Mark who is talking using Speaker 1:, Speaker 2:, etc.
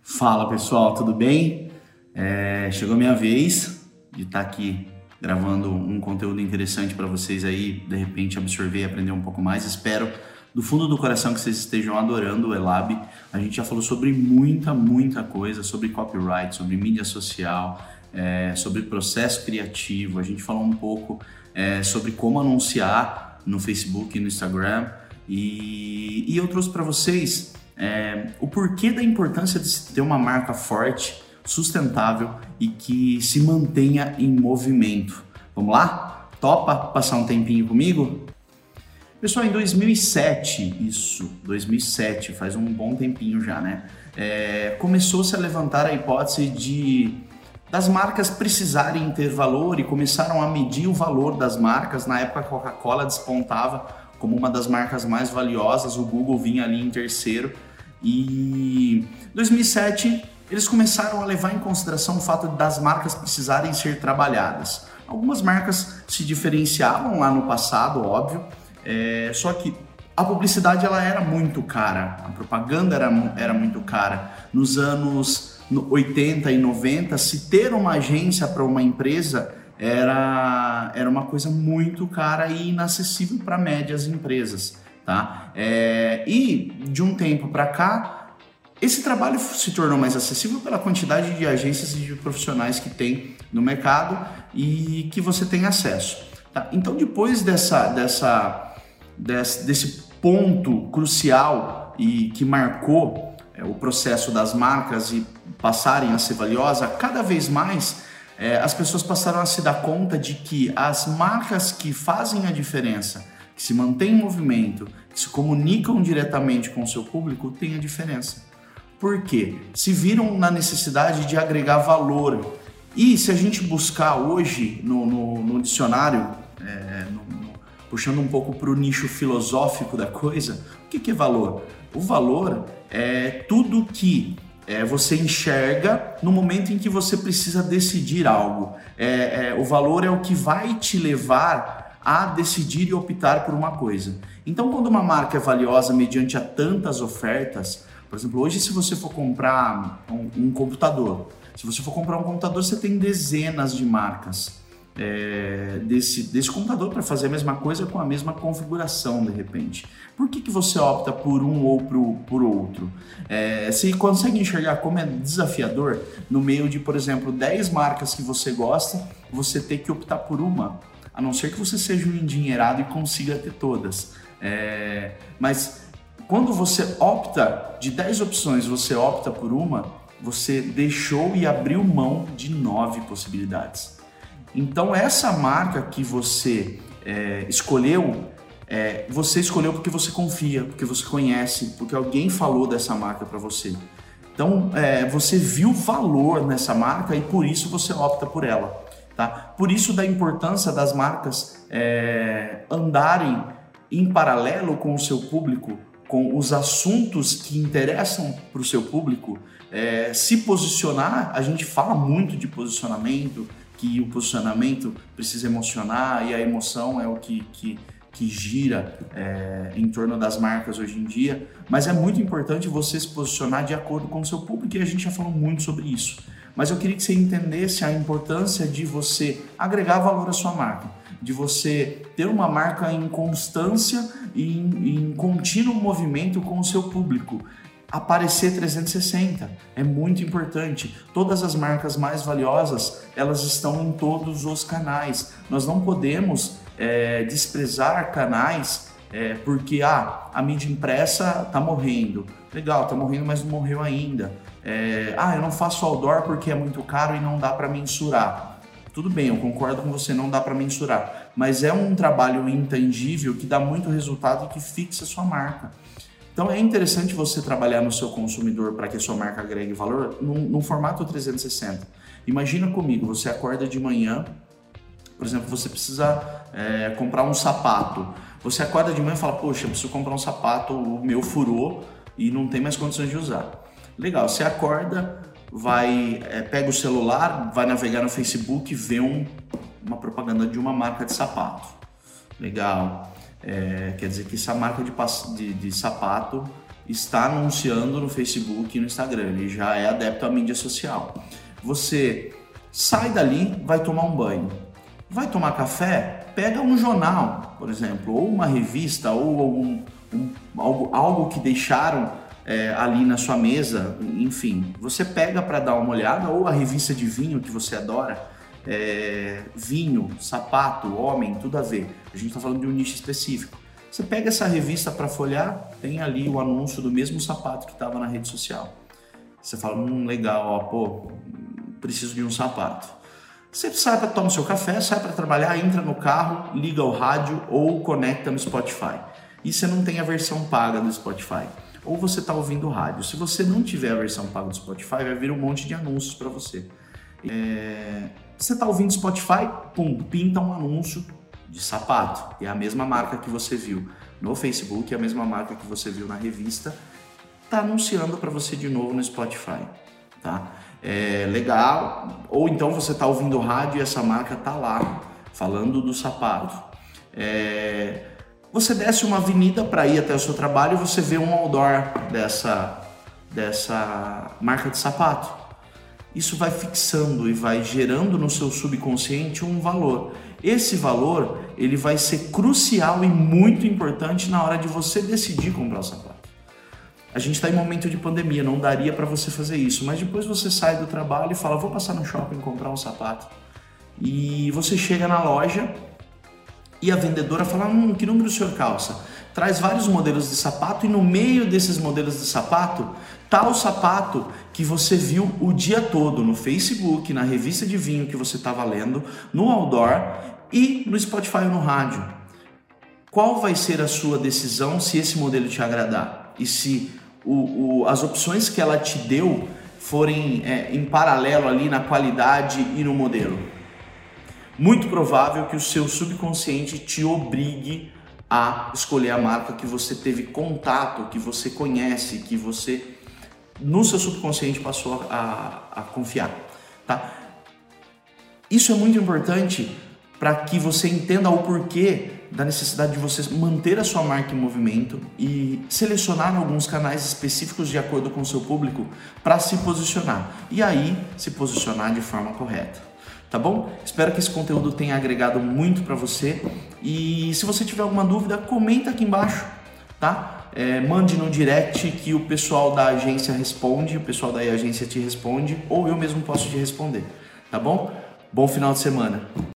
Speaker 1: Fala pessoal, tudo bem? Chegou a minha vez de estar aqui gravando um conteúdo interessante para vocês aí, de repente absorver e aprender um pouco mais. Espero do fundo do coração que vocês estejam adorando o Elab. A gente já falou sobre muita coisa, sobre copyright, sobre mídia social, sobre processo criativo. A gente falou um pouco sobre como anunciar no Facebook e no Instagram. E eu trouxe para vocês o porquê da importância de se ter uma marca forte, sustentável e que se mantenha em movimento. Vamos lá? Topa passar um tempinho comigo? Pessoal, em 2007, faz um bom tempinho já, né? Começou-se a levantar a hipótese das marcas precisarem ter valor e começaram a medir o valor das marcas. Na época, a Coca-Cola despontava como uma das marcas mais valiosas, o Google vinha ali em terceiro. E em 2007, eles começaram a levar em consideração o fato das marcas precisarem ser trabalhadas. Algumas marcas se diferenciavam lá no passado, óbvio, só que a publicidade ela era muito cara, a propaganda era muito cara. Nos anos 80 e 90, se ter uma agência para uma empresa era uma coisa muito cara e inacessível para médias empresas, tá? E de um tempo para cá, esse trabalho se tornou mais acessível pela quantidade de agências e de profissionais que tem no mercado e que você tem acesso, tá? Então, depois desse ponto crucial e que marcou o processo das marcas e passarem a ser valiosas, cada vez mais as pessoas passaram a se dar conta de que as marcas que fazem a diferença, que se mantêm em movimento, que se comunicam diretamente com o seu público, têm a diferença. Por quê? Se viram na necessidade de agregar valor. E se a gente buscar hoje no dicionário, puxando um pouco para o nicho filosófico da coisa, o que é valor? O valor é tudo que você enxerga no momento em que você precisa decidir algo. O valor é o que vai te levar a decidir e optar por uma coisa. Então, quando uma marca é valiosa mediante a tantas ofertas, por exemplo, hoje se você for comprar um computador, você tem dezenas de marcas desse computador para fazer a mesma coisa com a mesma configuração, de repente. Por que você opta por um ou por outro? Você consegue enxergar como é desafiador no meio de, por exemplo, 10 marcas que você gosta, você ter que optar por uma, a não ser que você seja um endinheirado e consiga ter todas. Mas quando você opta, de 10 opções, você opta por uma, você deixou e abriu mão de 9 possibilidades. Então, essa marca que você escolheu, você escolheu porque você confia, porque você conhece, porque alguém falou dessa marca para você. Então, você viu valor nessa marca e por isso você opta por ela, tá? Por isso da importância das marcas andarem em paralelo com o seu público, com os assuntos que interessam para o seu público, se posicionar. A gente fala muito de posicionamento, que o posicionamento precisa emocionar e a emoção é o que gira em torno das marcas hoje em dia, mas é muito importante você se posicionar de acordo com o seu público e a gente já falou muito sobre isso. Mas eu queria que você entendesse a importância de você agregar valor à sua marca, de você ter uma marca em constância e em contínuo movimento com o seu público. Aparecer 360 é muito importante. Todas as marcas mais valiosas, elas estão em todos os canais. Nós não podemos desprezar canais porque a mídia impressa está morrendo. Legal, está morrendo, mas não morreu ainda. Eu não faço outdoor porque é muito caro e não dá para mensurar. Tudo bem, eu concordo com você, não dá para mensurar. Mas é um trabalho intangível que dá muito resultado e que fixa a sua marca. Então é interessante você trabalhar no seu consumidor para que a sua marca agregue valor num formato 360. Imagina comigo, você acorda de manhã, por exemplo, você precisa comprar um sapato. Você acorda de manhã e fala, poxa, eu preciso comprar um sapato, o meu furou e não tem mais condições de usar. Legal, você acorda, pega o celular, vai navegar no Facebook e vê uma propaganda de uma marca de sapato. Legal. Quer dizer que essa marca de sapato está anunciando no Facebook e no Instagram, ele já é adepto à mídia social. Você sai dali, vai tomar um banho. Vai tomar café? Pega um jornal, por exemplo, ou uma revista, ou algo que deixaram ali na sua mesa, enfim. Você pega para dar uma olhada, ou a revista de vinho que você adora, vinho, sapato, homem, tudo a ver. A gente está falando de um nicho específico. Você pega essa revista para folhear, tem ali o anúncio do mesmo sapato que estava na rede social. Você fala, legal, ó, pô, preciso de um sapato. Você sai para tomar seu café, sai para trabalhar, entra no carro, liga o rádio ou conecta no Spotify. E você não tem a versão paga do Spotify. Ou você está ouvindo o rádio. Se você não tiver a versão paga do Spotify, vai vir um monte de anúncios para você. Você está ouvindo Spotify, pinta um anúncio de sapato. É a mesma marca que você viu no Facebook, é a mesma marca que você viu na revista. Está anunciando para você de novo no Spotify, tá? Legal. Ou então você está ouvindo o rádio e essa marca está lá, falando do sapato. Você desce uma avenida para ir até o seu trabalho e você vê um outdoor dessa marca de sapato. Isso vai fixando e vai gerando no seu subconsciente um valor. Esse valor, ele vai ser crucial e muito importante na hora de você decidir comprar o sapato. A gente está em momento de pandemia, não daria para você fazer isso, mas depois você sai do trabalho e fala, vou passar no shopping comprar um sapato. E você chega na loja e a vendedora fala, que número o senhor calça? Traz vários modelos de sapato e no meio desses modelos de sapato tá o sapato que você viu o dia todo no Facebook, na revista de vinho que você estava lendo, no outdoor e no Spotify ou no rádio. Qual vai ser a sua decisão se esse modelo te agradar? E se as opções que ela te deu forem em paralelo ali na qualidade e no modelo? Muito provável que o seu subconsciente te obrigue a escolher a marca que você teve contato, que você conhece, que você no seu subconsciente passou a confiar, tá? Isso é muito importante para que você entenda o porquê da necessidade de você manter a sua marca em movimento e selecionar alguns canais específicos de acordo com o seu público para se posicionar e aí se posicionar de forma correta, tá bom? Espero que esse conteúdo tenha agregado muito para você e se você tiver alguma dúvida, comenta aqui embaixo, tá? Mande no direct que o pessoal da agência responde, o pessoal da agência te responde ou eu mesmo posso te responder, tá bom? Bom final de semana!